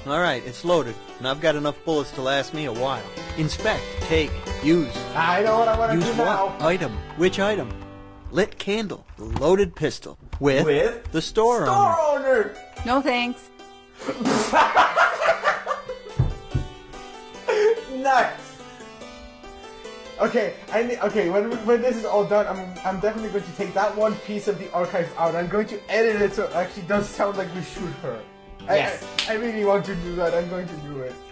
Alright, it's loaded, and I've got enough bullets to last me a while. Inspect, take, use. I know what I want to Use do what? now. Item. Which item? Lit candle. Loaded pistol. With? The store owner. No thanks. Nice. Okay, when this is all done, I'm definitely going to take that one piece of the archive out. I'm going to edit it so it actually does sound like we shoot her. Yes. I really want to do that. I'm going to do it.